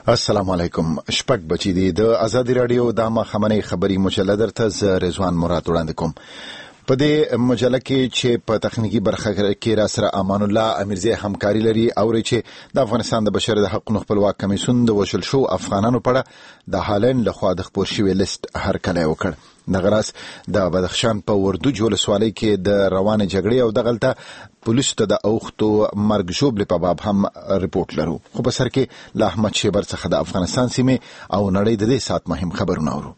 السلام علیکم. شپږ بچی دی د آزادی رادیو د مخامنۍ خبري مجله درته ز رضوان مراد وړاندې کوم. په دې مجله کې چې په تخنیکی برخه کې را سره امان الله امیرزی همکاري لري او چې د افغانستان د بشر د حقوقو خپلواک کمیسیون د وشل شو افغانانو په اړه د هالند لخوا د خپور شوی لیست هرکلی وکړ. د غراس د بدخشان په وردوج ولسوالۍ کې د روانه جګړې او د غلطه پولیسو ته د اوختو مرګ ژوبلې په باب هم ریپورت لرو. خو په سر کې له احمد شیبر څخه د افغانستان سیمې او نړۍ د دې سات مهم خبرونه اورو.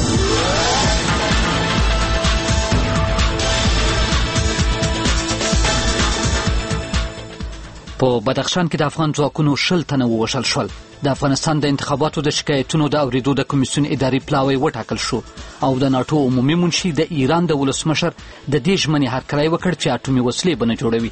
په بدخشان کې د افغان ځواکونو 60 تنه ووژل شول. د افغانستان د انتخاباتو د شکایتونو د اوریدو د کمیسیون اداري پلاوی وټاکل شو او د ناتو عمومي منشي د ایران د ولسمشر د دې ژمنې هرکلی وکړ چې اټومي وسلې به نه جوړوي.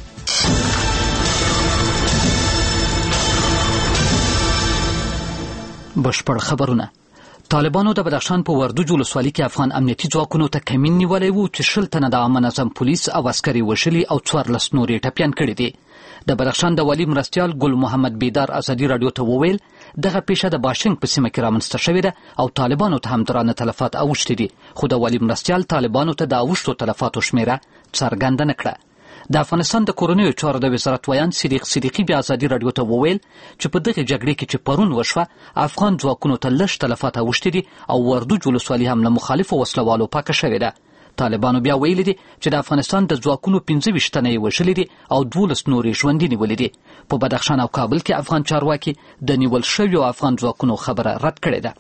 بشپړ خبرونه. طالبانو د بدخشان په وردوج ولسوالۍ کې افغان امنیتي ځواکونو ته کمین نیولی و چې 60 تنه د عامه نظم پولیس او عسکري وژلي او 14 نورې ټپیان کړي دي. د بدخشان د والی مرستیال ګل محمد بیدار ازادي رادیو ته وویل دغه پیښه د باشنګ په سیمه کې رامنځته شوې ده او طالبانو ته هم درانه تلفات اوښتي دي، خو د والی مرستیال طالبانو ته د اوښتو تلفاتو شمیره څرګنده نه کړه. د افغانستان د کورنیو چارو د وزارت ویان صدیقی بیا ازادي رادیو ته وویل چې په دغه جګړې کې چې پرون وشوه افغان ځواکونو ته لږ تلفات اوښتي دي او وردوج ولسوالۍ هم له مخالفو وسلوالو پاکه شوې ده. طالبانو بیا ویلي دي چې د افغانستان د ځواکونو 15 تنه یې وژلي دي او 12 نورې ژوندي نیولي دي. په بدخشان او کابل کې افغان چارواکي د نیول شویو افغان ځواکونو خبره رد کړې ده.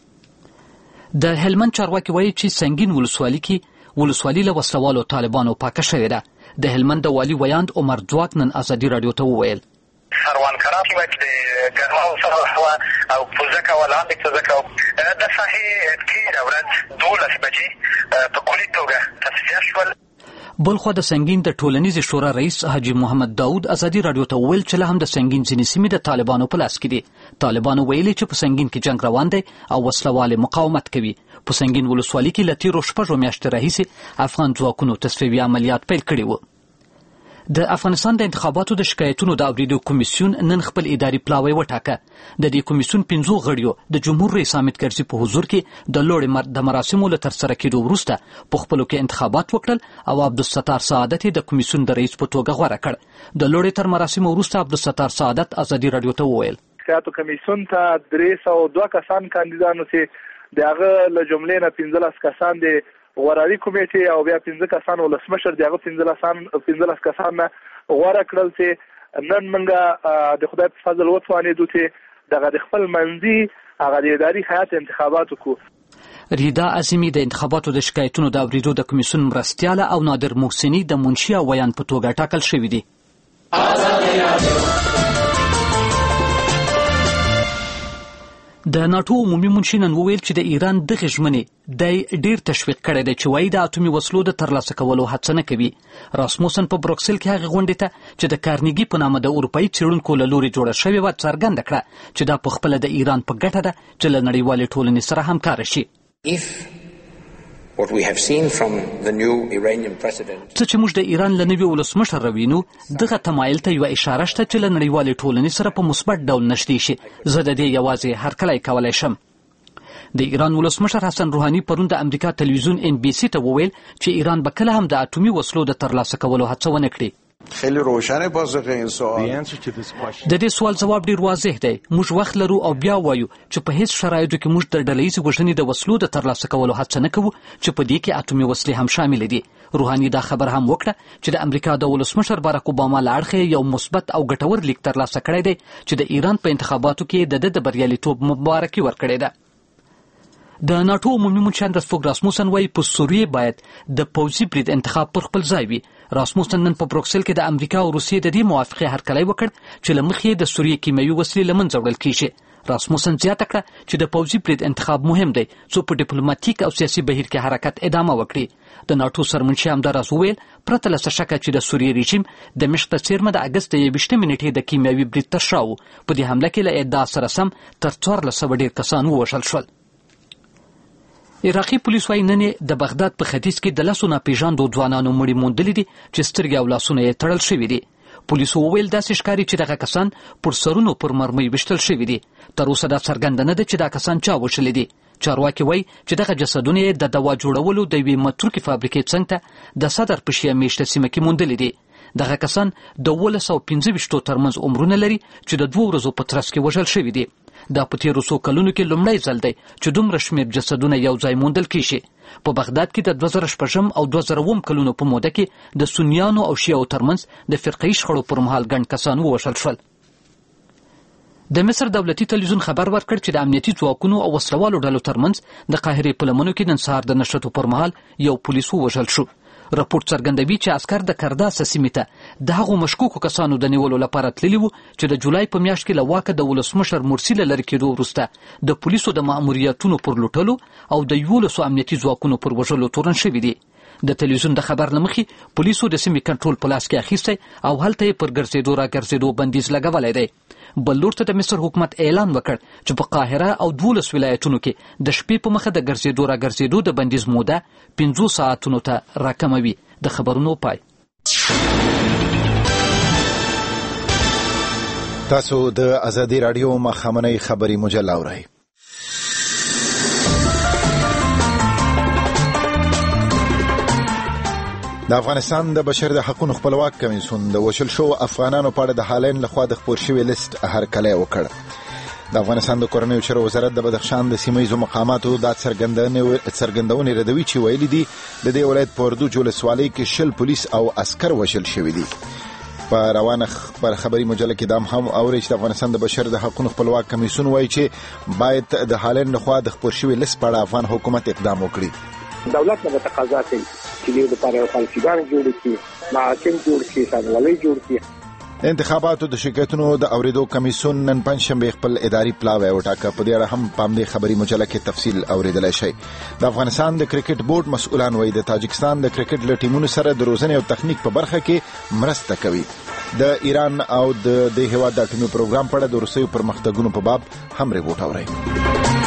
د هلمند چارواکي وایي چې سنگین ولسوالۍ له وسلوالو طالبانو پاکه شوې ده. د هلمند د والی ویاند عمر ځواک نن ازادي رادیو ته وویل سروان کرام کې وایي د ګرماو سره هوا او پوزکه ولاندې پوزکه د ساحې تیر ورځ 12 بجې په کلي توګه تصفیه شول. بلخو د سنگین د ټولنیز شورا رئیس حاجی محمد داود ازادي رادیو ته وویل چې له هم د سنگین ځینې سیمې د طالبانو په لاس کې دي. طالبانو ویلي چې په سنگین کې جنگ روان دی او وسلوال مقاومت کوي. په سنگین ولسوالۍ کې له تیرو 6 میاشتې راهیسې افغان ځواکونو تصفیوي عملیات پیل کړي وو. د افغانستان د انتخاباتو د شکایتونو د اوریدو کمیسیون نن خپل اداري پلاوی وټاکه. د دې کمیسیون 15 غړیو د جمهور رئیس حامد کرزي په حضور کې د لوړې د مراسمو له ترسره کېدو وروسته په خپلو کې انتخابات وکړل او عبدالستار سعادت د کمیسیون د رئیس په توګه غوره کړ. د لوړې تر مراسمو وروسته عبدالستار سعادت ازادي رادیو ته وویل شکایتو کمیسیون ته 302 کسان کاندیدانو چې دغه له جملې نه 15 کسان دي غوراوي کمیټې او بیا 15 کسان ولسمشر دغه 15 کسان غوړه کړل چې نن منګه د خدای په فضل وتوانېدو چې دغه د خپل منځي هغه د اداري هیئت انتخابات وکړو. ریدا عظیمی د انتخاباتو د شکایتونو د اوریدو د کمیسیون مرستیاله او نادر محسنی د منشي او ویان په توګه ټاکل شوی دی. د ناتو عمومي منشي نن وویل چې د ایران دغه ژمنې د ډیر تشویق کړی دی چې وایي د اټومي وسلو د ترلاسه کولو هڅه نه کوي. راسموسن په بروکسل کې هغه غونډې ته چې د کارنیګي په نامه د اروپایي څېړونکو له لوري جوړه شوې وه څرګنده کړه چې دا په خپله د ایران په ګټه ده چې له نړیوالې ټولنې سره همکاره شي. What we have seen from the new Iranian president. څه چې موږ د ایران له نوي ولسمشر راوینو دغه تمایل ته یوه اشاره شته چې له نړیوالې ټولنې سره په مثبت ډول نږدې شي. زه د دې یوازې هرکلی کولی شم. د ایران ولسمشر حسن روحاني پرون د امریکا تلویزیون NBC ته وویل چې ایران به کله هم د اټومي وسلو د ترلاسه کولو هڅه ونه کړي. خیلی روشنه پاسخ این سوال. د دې سوال جواب ډیر واضح دی. موږ وخت لرو او بیا وایو چې په هیڅ شرایطو کې موږ د ډلهییزې وژنې د وسلو د ترلاسه کولو هڅه نه کوو چې په دې کې اټومي وسلې هم شامل دي. روحاني دا خبر هم وکړه چې د امریکا د ولسمشر باراک اوباما له اړخه یو مثبت او ګټور لیک ترلاسه کړی دی چې د ایران په انتخاباتو کې د بریالیتوب مبارکي ورکړې ده. د ناتو عمومي منشي اندرسفوګ راسموسن وایي په سوریې باید د پوځي برید انتخاب پر خپل ځای وي. راسموسن نن په بروکسل کې د امریکا او روسیې د دې موافقې هرکلی وکړ چې له مخې د سوریې کیمیاوي وسلې له منځه وړل کیږي. راسموسن زیاته کړه چې د پوځي برید انتخاب مهم دی څو په ډیپلوماتیک او سیاسي بهیر کې حرکت ادامه وکړي. د ناتو سرمنشي همداراز وویل پرته له څه شکه چې د سوریې رژیم د مشق په څیرمه د اګست 21 نیټې د کیمیاوي برید تر شا و. په دې حمله کې له ادعا سره سم تر 1400 ډیر کسان ووژل شول. عراقي پولیس وايي نن د بغداد په ختیځ کې د 10 ناپېژاندو ځوانانو مړي موندلي دي چې سترګې او لاسونه یې تړل شوي دي. پولیسو وویل داسې ښکاري چې دغه کسان پر سرونو پر مرمۍ ویشتل شوي دي. تر اوسه دا څرګنده نه ده چې دا کسان چا وشلي دي. چارواکي وایي چې دغه جسدونه یې د دوا جوړولو د یوې متروکې فابریکې څنګ ته د صدر په شیعه میشته سیمه کې موندلي دي. دغه کسان د 1925 ترمنځ عمرونه لري چې د 2 ورځو په ترڅ کې وژل شوي دي. دا په تیرو څو کلونو کې لومړی ځل دی چې دومره شمېر جسدونه یو ځای موندل کیږي. په بغداد کې د 2006 او 2007 کلونو په موده کې د سنیانو او شیعو ترمنځ د فرقه‌یي شخړو پر مهال ګڼ کسان ووژل شول. د مصر دولتي تلویزیون خبر ورکړ چې د امنیتي ځواکونو او وسلوالو ډلو ترمنځ د قاهرې په لمنو کې نن سهار د نښتو پر مهال یو پولیس ووژل شو. راپورټ څرګندوي چې عسکر د کرداسه سیمې ته د هغو مشکوکو کسانو د نیولو لپاره تللي وو چې د جولای په میاشت کې له واکه د ولسمشر مرسي له لرې کېدو وروسته د پولیسو د مأموریتونو پر لوټلو او د 11 امنیتي ځواکونو پر وژلو تورن شوي دي. د تلویزیون د خبر له مخې پولیسو د سیمې کنټرول په لاس کې اخیستی او هلته یې پر ګرځېدو را ګرځېدو بندیز لګولی دی. بل لور ته د مصر حکومت اعلان وکړ چې په قاهره او 12 ولایتونو کې د شپې په مخه د ګرځېدو را ګرځېدو د بندیز موده 50 ساعتونو ته راکموي. د خبرونو پای. تاسو د ازادي رادیو مخامنۍ خبري مجله اورئ. د افغانستان د بشر د حقوقو خپلواک کمیسیون د وشل شو افغانانو په اړه د حالین لخوا د خبر شوی لیست هرکلی وکړ. د افغانستان د کورنیو چارو وزارت د بدخشان د سیمایي مقاماتو د څرګندونې ردوي چې ویلي دي د دې ولایت په اردو ولسوالۍ کې 10 پولیس او عسكر وشل شوي دي. په روانه خبري مجله کې دام هم اوري چې د افغانستان د بشر د حقوقو خپلواک کمیسیون وایي چې باید د حالین لخوا د خبر شوی لیست په اړه افغان حکومت اقدام وکړي. دولت نه تقاضا کوي چې د لپاره پالیسیګان جوړ کړي، محاکم جوړ کړي، سازمانونه جوړ کړي. د انتخاباتو د شرکتونو د اوریدو کمیسیون نن پنځشنبه خپل اداري پلاوی وټاکه. په دې اړه هم په دې خبري مجله کې تفصیل اوریدلای شئ. د افغانستان د کرکټ بورډ مسؤلان وایي د تاجکستان د کرکټ له ټیمونو سره د روزنې او تخنیک په برخه کې مرسته کوي. د ایران او د هیواد د اټومي پروګرام په اړه د روسیې پرمختګونو په باب هم ریپورت اورئ.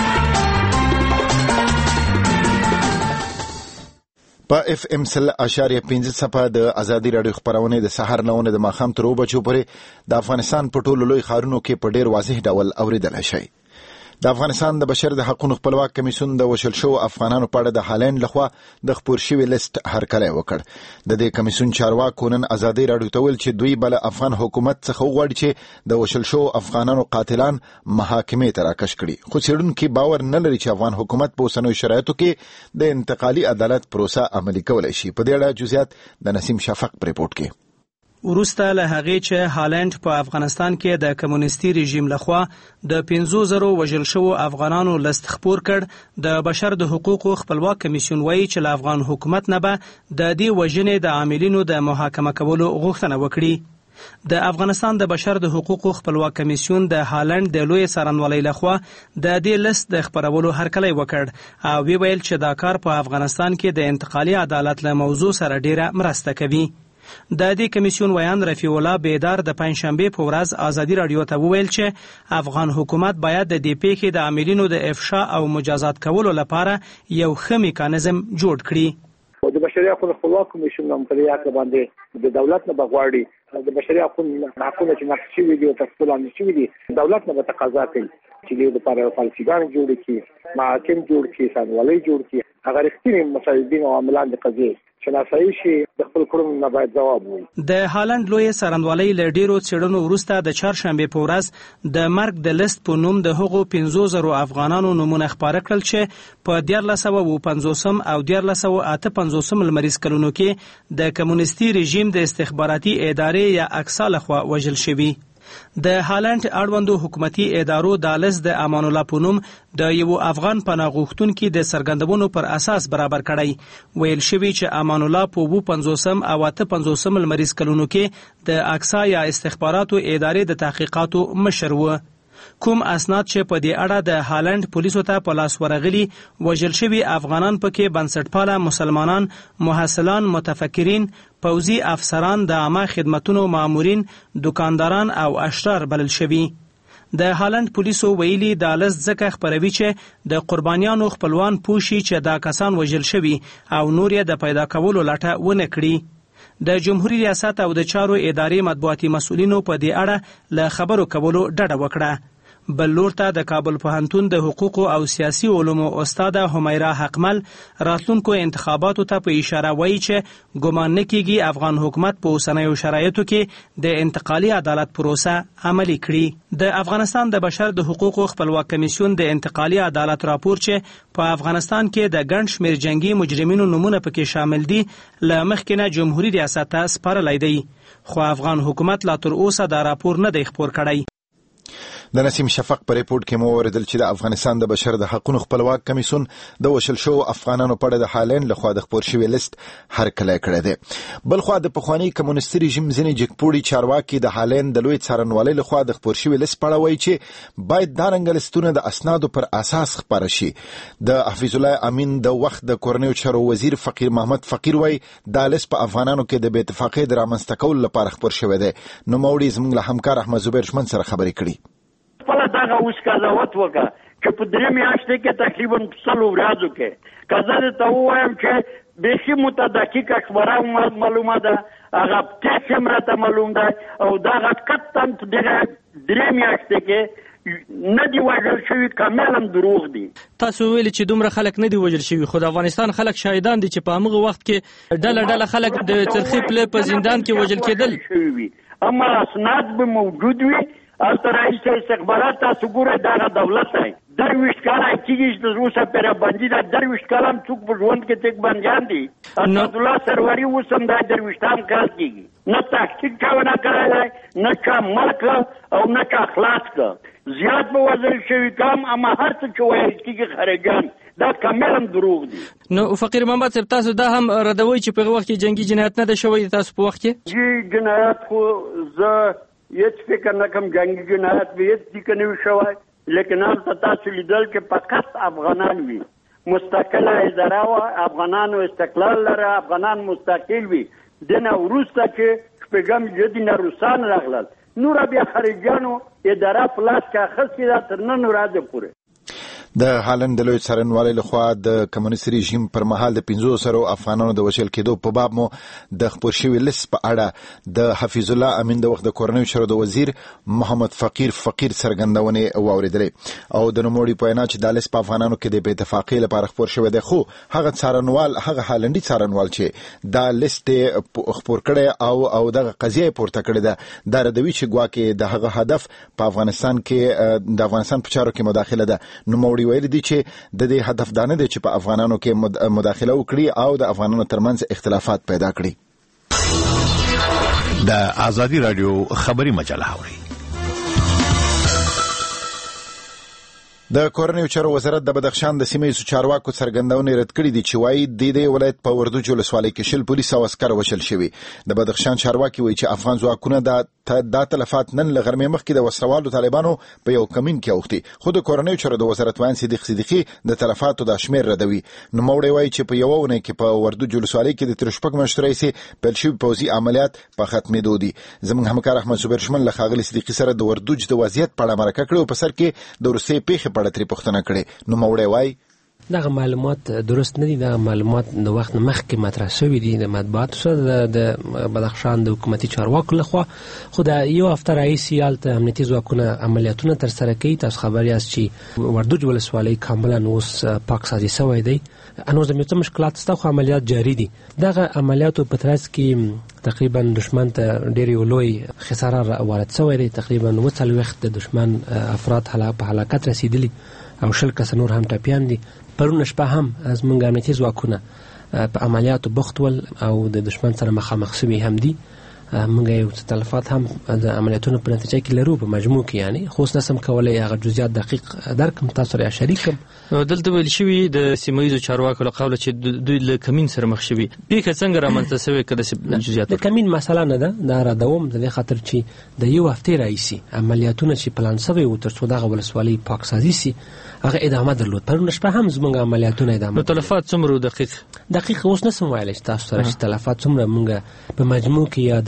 په اف ام 100.5 صفه د ازادي رادیو خبرونه د سحر 9 د ماخام تر 2 بجو پورې د افغانستان په ټولو لوی ښارونو کې په ډیر واضح ډول اوریدل شي. د افغانستان د بشر د حقوقو خپلواک کمیسیون د وشل شو افغانانو په اړه د حالین لخوا د خبر شوی لیست هرکلی وکړ. د دې کمیسیون چارواکو نن ازادي رادیو ته ویل چې دوی بل افغان حکومت څخه وغواړي چې د وشل شو افغانانو قاتلان محاکمې ته راکش کړي. خو څېړونکي باور نه لري چې افغان حکومت په اوسنیو شرایطو کې د انتقالي عدالت پروسه عملي کولای شي. په دې اړه جزئیات د نسیم شفق په ریپورت کې. وروسته له هغې چې هالند په افغانستان کې د کمونیستي رژیم لخوا د 5,000 وژل شوو افغانانو لیست خپور کړ، د بشر د حقوقو خپلواک کمیسیون وایي چې له افغان حکومت نه به د دې وژنې د عاملینو د محاکمه کولو غوښتنه وکړي. د افغانستان د بشر د حقوقو خپلواک کمیسیون د هالند د لوی څارنوالۍ لخوا د دې لیست د خپرولو هرکلی وکړ او ویل چې دا کار په افغانستان کې د انتقالي عدالت له موضوع سره ډیره مرسته کوي. د دې کمیسیون ویان رفیع الله بیدار د پنځشنبه په ورځ ازادي رادیو ته وویل چې افغان حکومت باید د دې پیښې د عاملینو د افشا او مجازات کولو لپاره یو ښه میکانیزم جوړ کړي. د بشري حقوقو خپلواک کمیسیون هم په دې اړه باندې د دولت نه بغواړي د بشري حقوقو چې نقش شوي دي او تفصیل هم شوي دي، دولت نه تقاضا کوي چې د لپاره پالیسیګان جوړ کړي، محاکم جوړ کړي، سازمانونه جوړ کړي. هغه رښتینی مسایدین او عاملان د قضیې شناسایی شي د خپل کړنو نه باید ځواب ووایي. د هالند لوی څارنوالۍ له ډیرو څېړنو وروسته د چهارشنبې په ورځ د مرګ د لیست په نوم د هغو 15,000 افغانانو نومونه خپاره کړل چې په 1950 او 1958 لمریز کلونو کې د کمونیستي رژیم د استخباراتي ادارې یا اکسا لخوا وژل شوي. د هالند اړوندو حکومتي ادارو د لیست د امان الله په نوم د یو افغان پناه غوښتونکي د څرګندونو پر اساس برابر کړی. ویل شوي چې امان الله په 50 او 58 لمریز کلونو کې د اکسا یا استخباراتو ادارې د تحقیقاتو مشر و. کوم اسناد چې په دې اړه د هالند پولیسو ته په لاس ورغلي، وژل شوي افغانان پکې بنسټپاله مسلمانان، محصلان، متفکرین، پوځي افسران، د عامه خدمتونو مامورین، دکانداران او اشرار بلل شوي. د هالند پولیسو ویلي دا لیست ځکه خپروي چې د قربانیانو خپلوان پوه شي چې دا کسان وژل شوي او نور یې د پیدا کولو لټه ونه کړي. د جمهوریت ریاست او د چارو ادارې مطبوعاتي مسؤلینو په دې اړه له خبرو کولو ډډه وکړه. بل لور ته د کابل پوهنتون د حقوقو او سیاسي علومو استاده همیرا حقمل راتلونکو انتخاباتو ته په اشاره وایي چې ګمان نه کیږي افغان حکومت په اوسنیو شرایطو کې د انتقالي عدالت پروسه عملي کړي. د افغانستان د بشر د حقوقو خپلواک کمیسیون د انتقالي عدالت راپور چې په افغانستان کې د ګڼ شمېر جنگي مجرمینو نومونه پکې شامل دي له مخکې نه جمهوریت ریاست ته سپارلی دی، خو افغان حکومت لا تر اوسه دا راپور نه دی خپور کړی. د نسیم شفق په ریپورت کې مو اوریدل چې د افغانستان د بشر د حقوقو خپلواک کمیسیون د وشل شو افغانانو په اړه د هالند لخوا د خپور شوی لیست هرکلی کړی دی. بل خو د پخوانی کمونیستي رژیم ځینې جګپوړي چارواکي د هالند د لوی څارنوالۍ لخوا د خپور شوی لیست په اړه وایي چې باید دا رنګه لیستونه د اسنادو پر اساس خپاره شي. د حفیظ الله امین د وخت د کورنیو چارو وزیر فقیر محمد فقیر وایي دا لیست په افغانانو کې د بې اتفاقۍ د رامنځته کولو لپاره خپور شوی دی. نوموړي زموږ له همکار احمد زبیر شمن سره خبرې کړي. خپله دغه اوس قضاوت وکړه چې په 3 میاشتې کې تقریبا 100 ورځو کې که زه درته ووایم چې بیخي متدقیق اخباره معلومه ده، هغه ټیکس هم راته معلوم ده او دغه قطعا په دغه 3 میاشتې کې نه دی وژل شوي، کاملا دروغ دي. تاسو ویلي چې دومره خلک نه دی وژل شوي، خو د افغانستان خلک شاهدان دي چې په همغه وخت کې ډله خلک د چرخې پلې په زندان کې وژل کېدل، اما اسناد به موجود وي. البته رئیس استخبارات تاسو ګورئ دغه دولت دی 23 کاله کېږي چې اوسه پرې بندي ده. 23 کاله هم څوک په ژوند کې تک بندیان دي. اسدالله سروری اوس هم دا 23 کال کېږي، نه تحقیق چا ونه کړی، نه چا ملک او نه چا خلاص کړ. زیات به وژل شوي کم، اما هر څه چې ویل کېږي خارجان دا کاملا دروغ دي. نو فقیر محمد صاحب تاسو دا هم ردوئ چې په هغه وخت کې جنګي جنایت نه ده شوی تاسو په وخت کې؟ جنایت خو زه هیڅ فکر نه کوم جنگي جنایت به هیڅ دي که نه وي شوی، لیکن هلته تاسو لیدل چې فقط افغانان وي، مستقله اداره وه، افغانانو استقلال لره، افغانان مستقل وي. دنه وروسته چې شپږم جدي نه روسان راغلل، نوره بیا خارجیانو اداره په لاس کې اخیستې ده تر نن ورځې پورې. د هالند د لوی څارنوالۍ لخوا د کمونیستي رژیم پر مهال د 500 افغانانو د وژل کېدو په باب مو د خپور شوي لیست په اړه د حفیظ الله امین د وخت د کورنیو چارو د وزیر محمد فقیر څرګندونې واورېدلې او د نوموړي په وینا چې دا لیست په افغانانو کې د بې اتفاقۍ لپاره خپور شوی دی، خو هغه څارنوال هغه هالندي څارنوال چې دا لیست خپور کړی او دغه قضیه پورته کړې ده دا ردوي چې ګواکې د هغه هدف په افغانستان کې د افغانستان په چارو کې مداخله ده. نوموړي ویل دي چې د دې هدف دا نه دی چې په افغانانو کې مداخله وکړي او د افغانانو ترمنځ اختلافات پیدا کړي. د آزادی رادیو خبری مجله اوري. د کورنیو چارو وزارت د بدخشان د سیمه ییزو چارواکو څرګندونې رد کړې دي چې وایي د دې ولایت په وردوج ولسوالۍ کې 10 پولیس او عسکر وژل شوي. د بدخشان چارواکي وایي چې افغان ځواکونه دا تلفات نن له غرمې مخکې د وسروالو طالبانو په یو کمین کې اوښتي، خو د کورنیو چارو د وزارت وایي صدیقي د تلفاتو د شمیر ردوي. نوموړی وایي چې په یو ونه کې په وردوج ولسوالۍ کې د 3 میاشتو راهیسې پیل شوي پوځي عملیات په ختمېدو دي. زموږ همکار احمد زبیر شمن له ښاغلي صدیقي سره د وردوج د وضعیت په اړه مرکه کړې او په سر کې د روسیې پیښې په اړه ترې پوښتنه کړې. نوموړی وایي دغه معلومات درست نه دي، دغه معلومات د وخت مخکې مطرح شوي دي د مطبوعاتو سره د بدخشان د حکومتي چارواکو لخوا، خو د یو هفته راهیسې هلته امنیتي ځواکونه عملیاتونه ترسره کوي. تاسو خبر یاست چې وردوج ولسوالۍ کاملا اوس پاکسازي شوی دی، هنوز هم څه مشکلات شته خو عملیات جاري دي. دغه عملیاتو په ترڅ کې تقریبا دشمن ته ډېر لوی خساره وارد شوی دی، تقریبا 40 د دشمن افراد په هلاکت رسیدلي او 10 کسه نور هم ټپیان دي. پرون شپه هم زموږ امنیتي ځواکونه په عملیاتو بوخت ول او د دشمن سره مخامخ شوي هم دي. موږ یو تلفات هم د عملیاتونو په نتیجه کې لرو په مجموع کې، یعنی خو نسم کولای هغه جزئیات دقیق درکم تاسو سره شریکم. دلته ویل شوي د سیمه ییزو چارواکو له قوله چې دوی له کمین سره مخ شوي، پیښه څنګه رامنځته شوې کده جزئیات د کمین مسله نه ده، دا را دوام د خاطر چې د یو هفته راځي عملیاتونه چې پلان شوی و تر څو دغه ولسوالۍ پاکسازي سي هغه ادامه درلود. پرون شپه هم زموږ عملیاتونه ادامه. نو تلفات څومره دقیق اوس نسم ویلای تاسو سره چې تلفات څومره موږ په مجموع کې یا د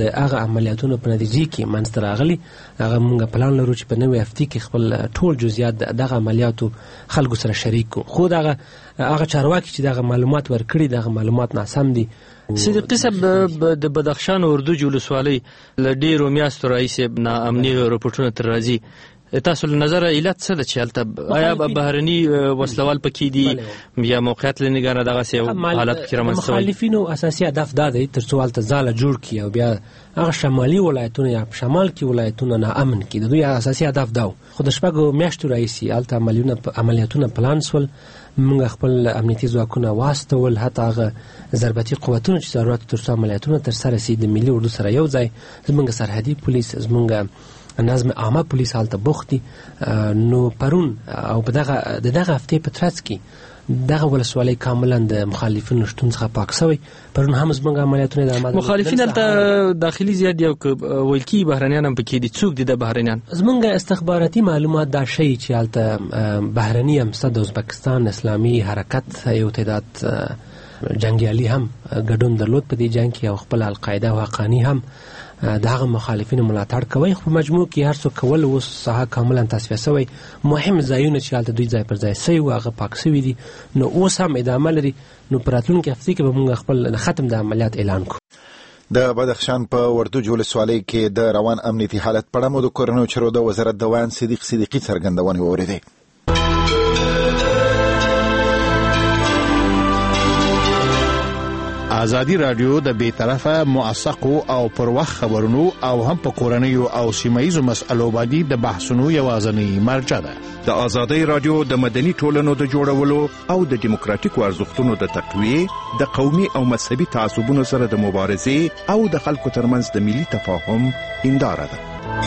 د هغه عملیاتونو په نتیجه کې منځته راغلي. هغه موږ پلان لرو چې په نوې هفته کې خپل ټول جزئیات دغه عملیاتو خلکو سره شریک کو. خو هغه چارواکي چې دغه معلومات ورکړي دغه معلومات ناسم دي. صدیقی صاحب د بدخشان اردو ولسوالۍ له ډیرو میاشتو راهیسې ناامني رپورټونه تر راځي. تاسو له نظر علت څه ده چې هلته آیا بهرني وسلوال پکې دي یا موقعیت له نګاره دغسې حالت پکې رامنځته شوی؟ مخالفینو اساسي هدف دا دی تر څو هلته ځاله جوړ کړي او بیا هغه شمالي ولایتونه یا شمال کې ولایتونه ناامن کړي. د دوی اساسي هدف دا و. خو د شپږو میاشتو راهیسې هلته عملیاتونه پلان سول. موږ خپل امنیتي ځواکونه واستول، حتی هغه ضربتي قوتونه چې ضرورت تر څو عملیاتونه ترسره شي د ملي اردو سره یو ځای. زموږ سرحدي پولیس، زموږ نظم عامه پولیس هلته بوخت دي. نو پرون او په دغه هفتې په ترڅ کې دغه ولسوالۍ کاملا د مخالفینو شتون څخه پاک شوی. پرون هم زموږ عملیاتونه د آمد مخالفین هلته داخلي زیات یو ویل کېږي بهرنیان هم پکې دي. څوک دي د بهرنیان؟ زموږ استخباراتي معلومات دا ښیي چې هلته بهرني هم شته. د ازبکستان اسلامي حرکت یو تعداد جنګیالي هم ګډون درلود په دې جنګ کې او خپل القاعده او حقانی هم د هغه مخالفینو ملاتړ کوي. خو په مجموع کې هر څه کول اوس ساحه کاملا تصفیه شوی. مهم ځایونه چې هلته دوی ځای پر ځای شوي وو هغه پاک شوي دي. نو اوس هم ادامه لري. نو په راتلونکي هفتې کې به موږ خپل ختم د عملیات اعلان کړو. د بدخشان په وردوج ولسوالۍ کې د روان امنیتي حالت په اړه مو د کورنیو چارو د وزارت د ویان صدیقي څرګندونې واورېدې. ازادي رادیو د بیطرفه موثقو او پر وخت خبرونو او هم په کورنیو او سیمایي مسألو باندې د بحثونو یوازینی مرجع ده. د ازادي رادیو د مدني ټولنو د جوړولو او د دیموکراتیکو ارزښتونو د تقویې، د قومي او مذهبي تعصبونو سره د مبارزې او د خلکو ترمنځ د ملي تفاهم هنداره ده.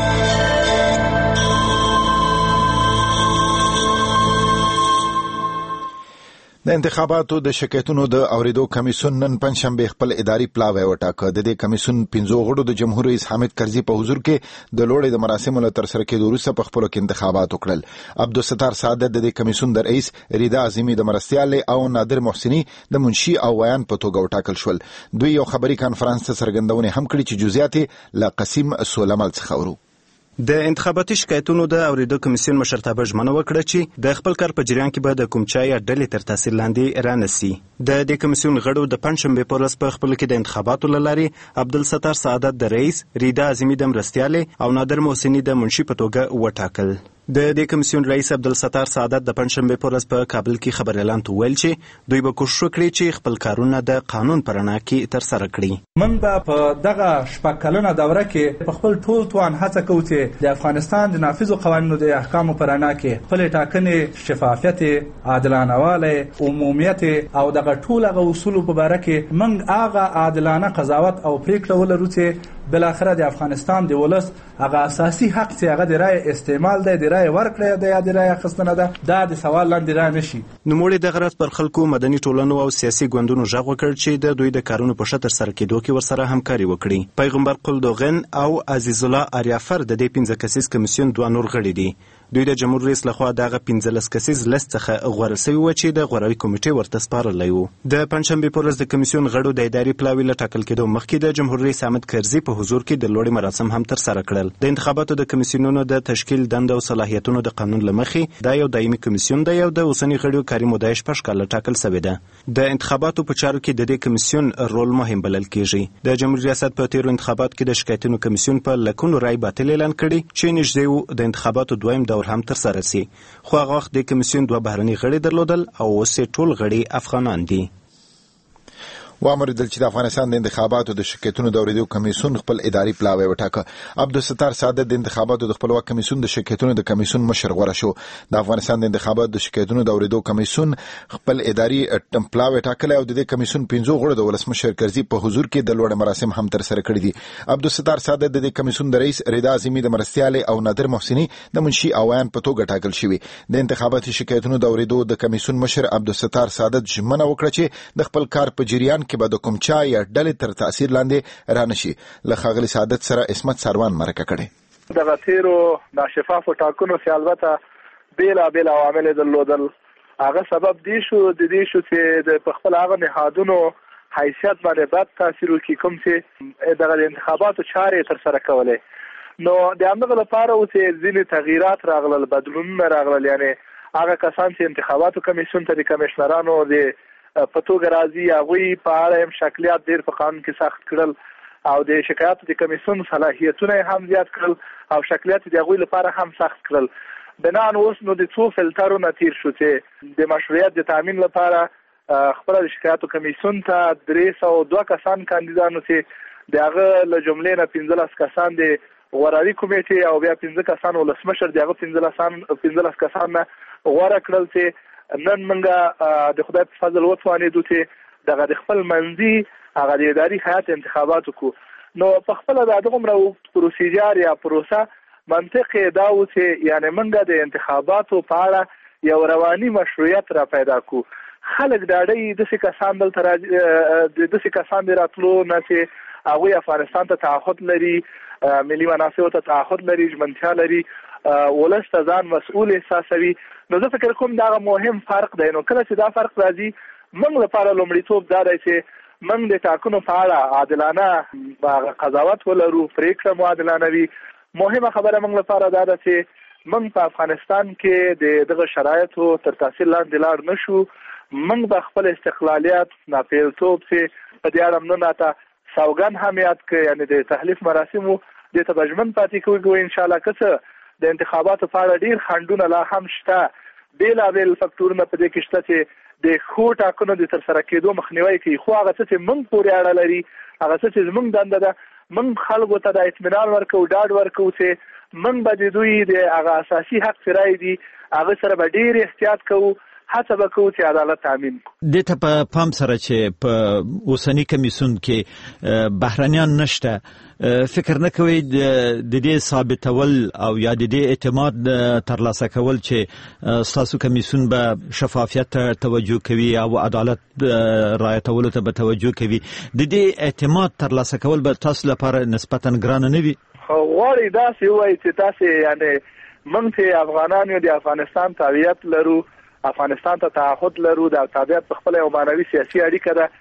د انتخاباتو د شکایتونو د اوریدو کمیسیون نن پنځشنبه خپل اداري پلاوی وټاکه. د دې کمیسیون 15 غړو د جمهور رئیس حامد کرزي په حضور کې د لوړې د مراسمو له ترسره کېدو وروسته په خپلو کې انتخابات وکړل. عبدالستار سعادت د دې کمیسیون د رئیس، رضا عظیمي د مرستیال او نادر محسني د منشي او ویان په توګه وټاکل شول. دوی یو خبري کانفرنس ته څرګندونه هم کړې چې جزئیات له قسیم سولمل څخه اورو. د انتخاباتي شکایتونو د اوریدو کمیسیون مشرتابه ژمنه وکړه چې د خپل کار په جریان کې به د کوم چا یا ډلې تر تاثیر لاندې رانسي. د دې کمیسیون غړو د پنځشنبه په ورځ په خپل کې د انتخاباتو له لارې عبدالستار سعادت د رئیس، رضا عظیمي د مرستیال او نادر محسني د منشي په توګه وټاکل. د دې کمیسیون رئیس عبدالستار سعادت د پنځشنبه په ورځ په کابل کې خبر اعلان ویل چې دوی به کوشش وکړي چې خپل کارونه د قانون پر رڼا کې ترسره کړي. من به په دغه شپږ کلنه دوره کې په خپل ټول توان هڅه کوو چې د افغانستان د نافذو قوانینو د احکامو پر رڼا کې خپل ټاکنې شفافیت، عادلانه والی، عمومیت او دغه ټول هغه اصولو په باره کې موږ هغه عادلانه قضاوت او پریکړه ولرو چې بالاخره د افغانستان د ولس هغه اساسي حق چې هغه د رای استعمال دی، د رای ورکړه دی یا د رای اخیستنه ده، دا د سوال لاندې را نشي. نوموړي دغه ورځ پر خلکو، مدني ټولنو او سیاسي ګوندونو غږ وکړ چې د دوی د کارونو په ښه ترسره کېدو کې ورسره همکاري وکړي. پیغمبر قلدوغن او عزیز الله اریافر د دې 15 کسیز کمیسیون دوه نور غړي دي. دوی د جمهور رئیس لخوا دغه 15 کسیز لست څخه غوړه شوي و چې د غوروي کمیټې ورته سپارلی و. د پنځشنبې په ورځ د کمیسیون غړو د اداري پلاوي له ټاکل کېدو مخکې د جمهور رئیس حامد کرزي په حضور کې د لوړې مراسم هم ترسره کړل. د انتخاباتو د کمیسیونونو د تشکیل، دنده او صلاحیتونو د قانون له مخې دا یو دایمي کمیسیون دی او د اوسني غړو کاري موده 6 کاله ټاکل شوې ده. د انتخاباتو په چارو کې د دې کمیسیون رول مهم بلل کېږي. د جمهوریت ریاست په تیرو انتخاباتو کې د شکایتونو کمیسیون په لکونو رای باطل اعلان کړي چې نږدې و د انتخاباتو دویم دور هم ترسره شي. خو هغه وخت د کمیسیون دوه بهرني غړي درلودل او اوس ټول غړي افغانان دي. وامر دل چې د افغانستان د انتخاباتو د شکایتونو د اوریدو کمیسیون خپل اداري پلاوی وټاکه. عبدالستار سعادت د انتخاباتو د خپلواک کمیسیون د شکایتونو د کمیسیون مشر غوړه شو. د افغانستان د انتخاباتو د شکایتونو د اوریدو کمیسیون خپل اداري پلاوی ټاکلی او د دې کمیسیون 15 غړو د ولسمشر کرزي په حضور کې د لوړ مراسم هم ترسره کړي دي. عبدالستار سعادت د دې کمیسیون د رئیس، رضا عظیمي د مرستیال او نادر محسني د منشي او ویان په توګه ټاکل شوي. د انتخاباتي شکایتونو د اوریدو د کمیسیون مشر عبدالستار سعادت ژمنه وکړه چې د خپل کار په جریان کې به د کوم چا یا ډلې تر تاثیر لاندې رانشي. له ښاغلي سعادت سره عصمت ساروان مرکه کړې. دغه تیرو ناشفافو ټاکنو کې البته بیل عوامل درلودل. هغه سبب دی شو چې د خپل هغه نهادونو حیثیت باندې بد تاثیر وکړي، کوم چې دغه انتخاباتو چارې تر سره کولې. نو د همدغه لپاره اوس ځینې تغییرات راغلل، بدلونونه راغلل. یعنی هغه کسان چې انتخاباتو کمیسیون ته د کمشنرانو د په توګه راځي، هغوی په اړه هم شکلیات ډېر په قانون کې سخت کړل او د شکایاتو د کمیسیون صلاحیتونه هم زیات کړل او شکلیات د هغوی لپاره هم سخت کړل. بنان اوس نو د څو فلټرونه تیر شو چې د مشروعیت د تامین لپاره خپل د شکایاتو کمیسیون ته 302 کسان کاندیدانو چې د هغه له جملې نه 15 کسان د غورالي کمیټې او بیا 15 کسان ولسمشر د هغه 15 کسان نه غوره کړل چې نن موږ د خدای په فضل وتوانېدو چې دغه د خپل منځي هغه د اداري هیئت انتخابات وکړو. نو په خپله د دغومره پروسیجر یا پروسه منطق دا و چې یعنی موږ د انتخاباتو په اړه یو رواني مشروعیت را پیدا کړو. خلک ډاډه داسې کسان دلته داسې کسان د راتلو نه چې هغوی افغانستان ته تعهد لري، ملي منافعو ته تعهد لري، ژمنتیا لري، ولس ته ځان مسؤول احساسوي. نو زه فکر کوم دا مهم فرق دی. نو کله چې دا فرق راځي، موږ لپاره لومړیتوب دا دی چې موږ د ټاکنو په اړه عادلانه قضاوت ولرو، پرېکړه مو عادلانه وي. مهمه خبره موږ لپاره دا ده چې موږ په افغانستان کې د دغه شرایطو تر تاثیر لاندې لاړ نه شو. موږ به خپل استقلالیت، ناپېلتوب چې په دې اړه موږ راته سوګند هم یاد کړ، یعنې د تحلیف مراسمو دې ته به ژمن پاتې کوو انشاءالله. که څه د انتخاباتو په اړه ډېر خنډونه لا هم شته، بېلابېل فکټورونه په دې کې شته چې د ښو ټاکنو د ترسره کېدو مخنیوی کوي. خو هغه څه چې موږ پورې اړه لري، هغه څه چې زموږ دنده ده، موږ خلکو ته د اطمینان ورکوو، ډاډ ورکوو چې موږ به د دوی د هغه اساسي حق چې رایې دي هغه سره به ډېر احتیاط کوو، هڅه به کوو چې عدالت تامین کړو. دې ته په پام سره چې په اوسني کمیسیون کې بهرنیان نشته، فکر نه کوئ د دې ثابتول او یا د دې اعتماد ترلاسه کول چې ستاسو کمیسیون به شفافیت ته توجه کوي او عدالت رعایتولو ته به توجه کوي، د دې اعتماد ترلاسه کول به تاسو لپاره نسبتا ګرانه نه وي؟ غواړئ داسې ووایئ چې تاسې یعنې موږ چې افغانان یو د افغانستان تابعیت لرو، افغانستان ته تعهد لرو، د تابعیت په خپله یو معنوي سیاسي اړیکه ده.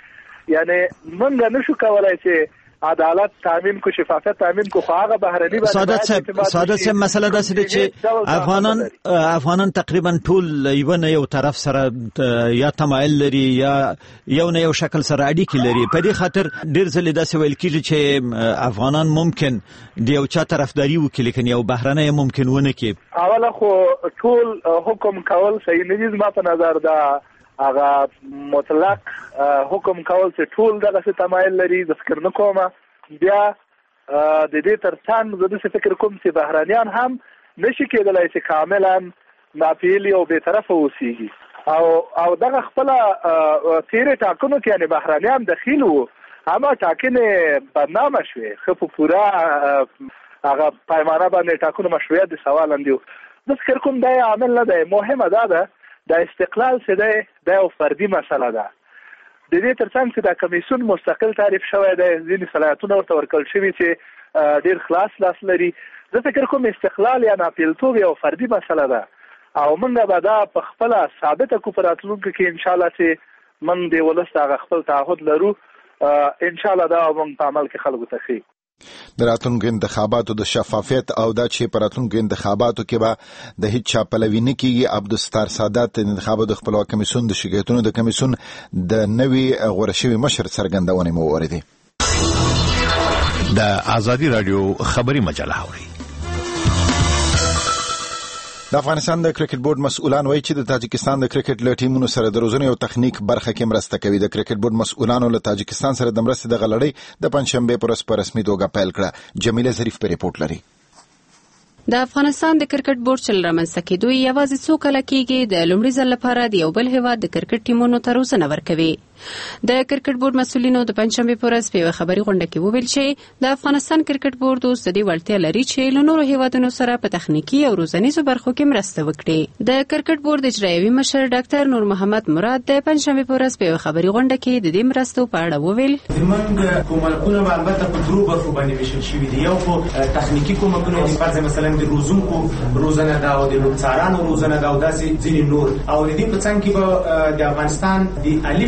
یعنې موږ نشو کولی چې عدالت تامین کو، شفافیت تامین کو، خو هغه بهرني ساده صاحب مسله داسې ده چې افغانان تقریبا ټول یو نه یو طرف سره یا تمایل لري یا یو نه یو شکل سره اړیکې لري. په دې خاطر ډېر ځلې داسې ویل کېږي چې افغانان ممکن د یو چا طرفداري وکړي لیکن یو بهرنی ممکن ونه کړي. اوله خو ټول حکم کول صحیح نه دي. زما په نظر دا هغه مطلق حکم کول چې ټول دغه تمایل لري زه فکر نه کوم. بیا د دې ترڅنګ زه داسې فکر کوم چې بهرانیان هم نشي کېدلی چې کاملا ناپیلي او بېطرفه اوسېږي او دغه خپله تېرې ټاکنو کې یعنې بهرانیان دخیل وو، همه ټاکنې بدنامه شوې، ښه په پوره هغه پیمانه باندې ټاکنو مشروعیت د سوال لاندې و. زه فکر کوم دا عامل نه دی. مهمه دا ده د استقلال څه دی، دا یو فردي مسله ده. د دې ترڅنګ چې دا کمیسیون مستقل تعریف شوی دی، ځینې صلاحیتونه ورته ورکړل شوي چې ډېر خلاص لاس لري. زه فکر کوم استقلال یا ناپیلتوب یو فردي مسله ده او موږ به دا په خپله ثابته کړو په راتلونکي کې انشاءالله چې موږ د ولس د هغه خپل تعهد لرو. انشاءالله دا موږ په عمل کې خلکو ته ښیو. د راتلونکو انتخاباتو د شفافیت او دا چې په راتلونکو انتخاباتو کې به د هیڅ چا پلوي نه کیږي. عبدالستار سادات د انتخاباتو د خپلواک کمیسیون د شکایتونو د کمیسیون د نوي غوره شوي مشر څرګندونې مو واورېدې. د ازادي راډیو خبري مجله اوري. د افغانستان د کرکټ بورډ مسؤلان وایي چې د تاجکستان د کرکټ له ټیمونو سره د روزنې او تخنیک برخه کې مرسته کوي. د کرکټ بورډ مسؤلانو له تاجکستان سره د مرستې د غلړۍ د پنځشنبه پر ورځ په رسمي توګه پیل کړه. جمیله ظریف په ریپورت لري. د افغانستان د کرکټ بورډ چې رامنځته کېدو یوازې څو کاله کېږي د لومړي ځل لپاره د یو بل هیواد د کرکټ ټیمونو ته روزنه ورکوي. د کرکټ بورډ مسؤلینو د پنځشنبه پر ورځ په یوه خبري غونډه کې وویل چې د افغانستان کرکټ بورډ اوس د دې وړتیا لري چې له نورو هیوادونو سره په تخنیکي او روزنیزو برخو کې مرسته وکړي. د کرکټ بورډ د اجرایوي مشر ډاکټر نور محمد مراد د پنځشنبه پر ورځ په یوه خبري غونډه کې د دې مرستو په اړه وویل. زموږ کومکونه البته په درو برخو باندې ویشل شوي دي. یو خو تخنیکي کومکونه دي، فرض مثلا د روزونکو روزنه دا او د لوبڅارانو روزنه دا او داسې ځینې نور، او د دې په څنګ کې به د افغانستان د الف لوبډلې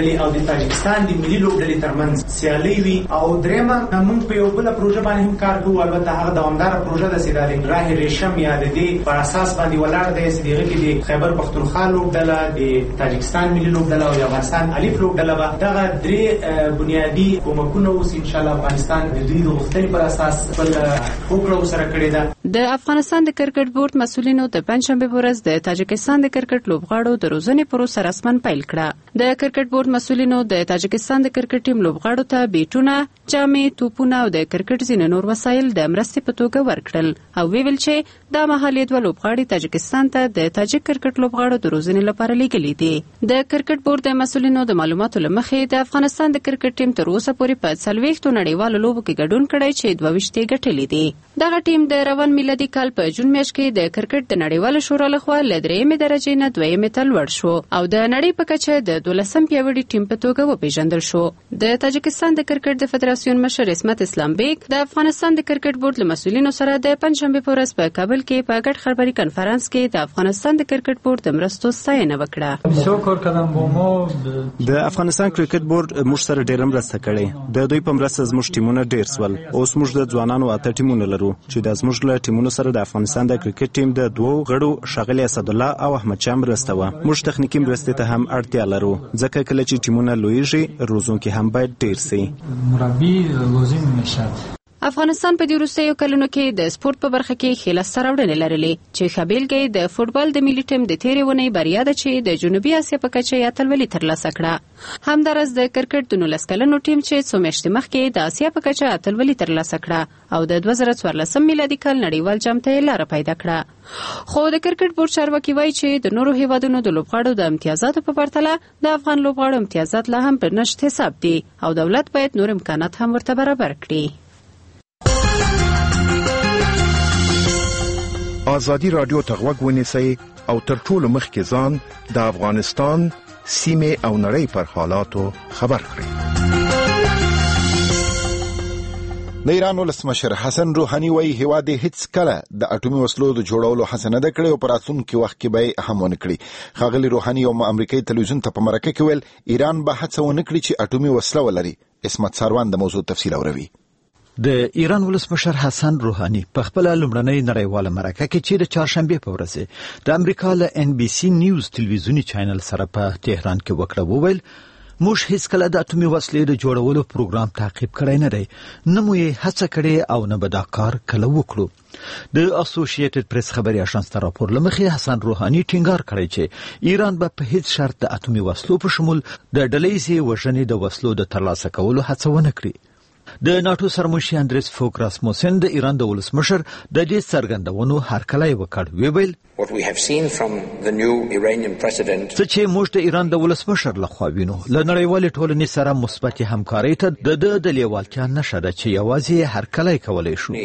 لوبډلې او د تاجکستان د ملي لوبډلې ترمنځ سیالي وي. او درېمه موږ په یو بل پروژه باندې هم کار کوو، البته هغه دوامداره پروژه ده چې د راه ریشم یا د دې پر اساس باندې ولاړ دی چې دغه کې د خیبر پختونخوا لوبډله، د تاجکستان ملي لوبډله او د افغانستان الف لوبډله به دغه درې بنیادی کومکونه اوس ان شاء الله افغانستان د دوی د غوښتنې پر اساس خپل وکړو سره کړی ده. د افغانستان د کرکټ بورډ مسؤلینو د پنځشنبه په ورځ د تاجکستان د کرکټ لوبغاړو د روزنې پروسه رسماً پیل کړه. د کرکټ بورډ مسؤلینو د تاجکستان د کرکټ ټیم لوبغاړو ته بیټونه، جامې، توپونه او د کرکټ ځینې نور وسایل د مرستې په توګه ورکړل او ویل چې دا مهال دوه لوبغاړي تاجکستان ته د تاجک کرکټ لوبغاړو د روزنې لپاره لیږلي دي. د کرکټ بورډ د مسؤلینو د معلوماتو لمخې د افغانستان د کرکټ ټیم تر اوسه پورې په 40 نړیوالو لوبو کې ګډون کړی چې 22 ګټلې دي. دغه ټیم د روان میلادي کال په جون میاشت کې د کرکټ د نړیوالو شورا لخوا له 3مې درجې نه 2مې ته لوړ شو او د نړۍ په کچه د 12م پیاوړي ټیم په توګه وپیژندل شو. د تاجکستان د کرکټ د فدراسیون مشر اسمت اسلام بیگ د افغانستان د کرکټ بورډ له مسؤلینو سره د پنځشنبه په ورځ په کابل کې په ګډ خبري کنفرانس کې د افغانستان د کرکټ بورډ د مرستو ستاینه وکړه. د افغانستان کرکټ بورډ موږ سره ډېر مرسته کړې. د دوی په مرسته زموږ ټیمونه ډېر سول. اوس موږ د ځوانانو 8 ټیمونه لرو چې د زموږ له ټیمونو سره د افغانستان د کرکټ ټیم د دوو غړو ښاغلي اسدالله او احمد شاه مرسته وه. موږ تخنیکي مرستې ته هم اړتیا لرو ځکه کله چې ټیمونه لویږي روزونکي هم باید ډېر سي. مربي لازم میشد. افغانستان په دې وروستیو کلونو کې د سپورت په برخه کې ښې لاسته راوړنې لرلې چې ښه بېلګه د فوټبال د ملي ټیم د تېرې اونۍ بریا ده چې د جنوبي اسیا په کچه یې اتلولي ترلاسه کړه. همداراز د کرکټ د 19 کلنو ټیم چې څو میاشتې مخکې د اسیا په کچه اتلولي ترلاسه کړه او د 2014 میلادي کال نړیوال جام ته لاره پیدا کړه. خو د کرکټ بورډ چارواکي وایي چې د نورو هیوادونو د لوبغاړو د امتیازاتو په پرتله د افغان لوبغاړو امتیازات لا هم په نشت حساب دي او دولت باید نور امکانات هم ورته برابر کړي. ازادي رادیو ته غوږ ونیسئ او تر ټولو مخکې ځان د افغانستان سیمې او نړۍ پر حالاتو خبر کړئ. د ایران ولسمشر حسن روحاني وایي هیواد هیڅ کله د اټومي وسلو د جوړولو هڅه نه ده کړې او په راتلونکي وخت کې به هم ونه کړي. ښاغلي روحاني یو امریکایي تلویزیون ته په مرکه کې ویل ایران به هڅه ونه کړي چې اټومي وسله ولري. اسمت ساروان د موضوع تفصیل اوروي. د ایران ولسمشر حسن روحاني په خپل لومړنۍ نړیواله مرکه کې چې د چهارشنبه په ورځ د امریکا له NBC نیوز ټلویزیونی چینل سره په تهران کې وکړه وویل موږ هیڅ کله د اټومي وسلې د جوړولو پروګرام تعقیب کړی نه دی، نه مو یې هڅه کړې او نه به دا کار کله وکړو. د اسوسییټډ پریس خبري اژانس ته راپور لمخې حسن روحاني ټینګار کړی چې ایران به په هیڅ شرط د اټومي وسلو په شمول د ډلهیزې وژنې د وسلو د ترلاسه کولو هڅه ونه کړي. د ناتو سرمشي اندریس فوک راسموسن د ایران د ولسمشر د دې څرګندونو هرکلی وکړ. ویل What we have seen from the new Iranian president چې موږ د ایران د ولسمشر لخوا وینو له نړیوالې ټولنې سره مثبت همکارۍ ته د لیوالتیا نښه ده چې یوازې هرکلی کولی شو.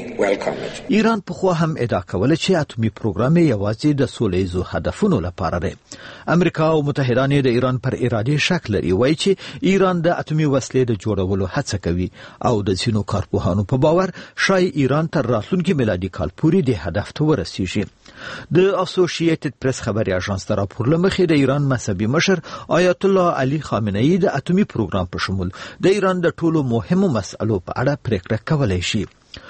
ایران پخوا هم ادعا کوله چې اټومي پروګرام یوازې د سولهییزو هدفونو لپاره دی. امریکا او متحدان د ایران پر اراده شک لري، وایي چې ایران د اټومي وسلې د جوړولو هڅه کوي او د ځینو کارپوهانو په باور شاید ایران تر راتلونکي میلادي کال پورې د هدف ته ورسیږي. د اسوسییټډ پریس خبري اژانس ته راپور لمخې د ایران مذهبي مشر آیت الله علي خامنه‌ای د اټومي پروګرام په شمول د ایران د ټولو مهمو مسألو په اړه پریکړه کولای شي.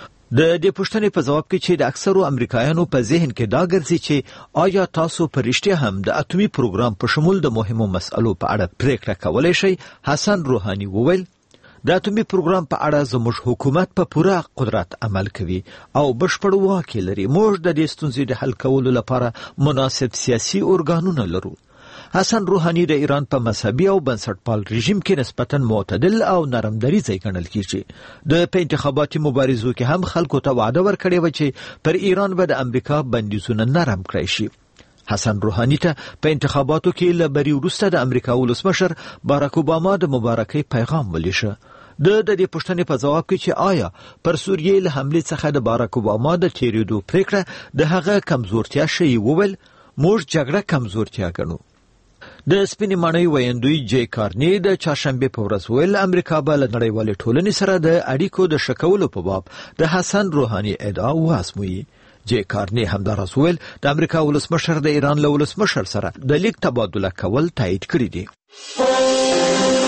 د دې پوښتنې په جواب کې چې د اکثرو امریکایانو په ذهن کې دا ګرځي چې آیا تاسو په رښتیا هم د اټومي پروګرام په شمول د مهمو مسألو په اړه پریکړه کولای شئ، حسن روحاني وویل د اټومي پروګرام په اړه زموږ حکومت په پوره قدرت عمل کوي او بشپړ واک لري. موږ د دې ستونزې د حل کولو لپاره مناسب سیاسي ارګانونه لرو. حسن روحاني د ایران په مذهبي او بنسټپال رژیم کې نسبتاً معتدل او نرم دریځی ګڼل کیږي. د انتخاباتي مبارزو کې هم خلکو ته وعده ورکړې و چې پر ایران به د امریکا بندیزونه نرم کړی شي. حسن روحاني ته په انتخاباتو کې له بری وروسته د امریکا ولسمشر باراک اوباما د مبارکۍ پیغام ولیشه. د دې پوښتنې په جواب کې چې آیا پر سوریې له حملې څخه د باراک اوباما د تیریدو پریکړه د هغه کمزورتیا شي، وویل موږ جګړه کمزورتیا ګڼو. د سپینې ماڼۍ ویندوی جی کارنی د چهارشنبه په ورځ ویل امریکا به له نړیوالې ټولنې سره د اړیکو د ښه کولو په باب د حسن روحاني ادعا وازموي. جی کارنی همداراز ویل د امریکا ولسمشر د ایران له ولسمشر سره د لیک تبادله کول تایید کړی دی.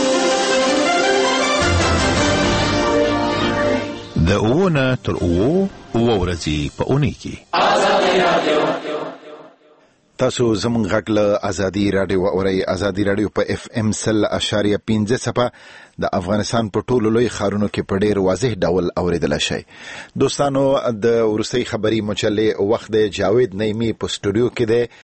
د 9 تر 10 ورځې په اونۍ کې. تاسو زموږ غږ له ازادي رادیو اورئ. ازادي رادیو په FM 100.5 صفه د افغانستان په ټولو لوی ښارونو کې په ډېر واضح ډول اوریدل شي. دوستانو د ورستۍ خبري مجلې وخت د جاوید نعیمي په سټوډیو کې ده.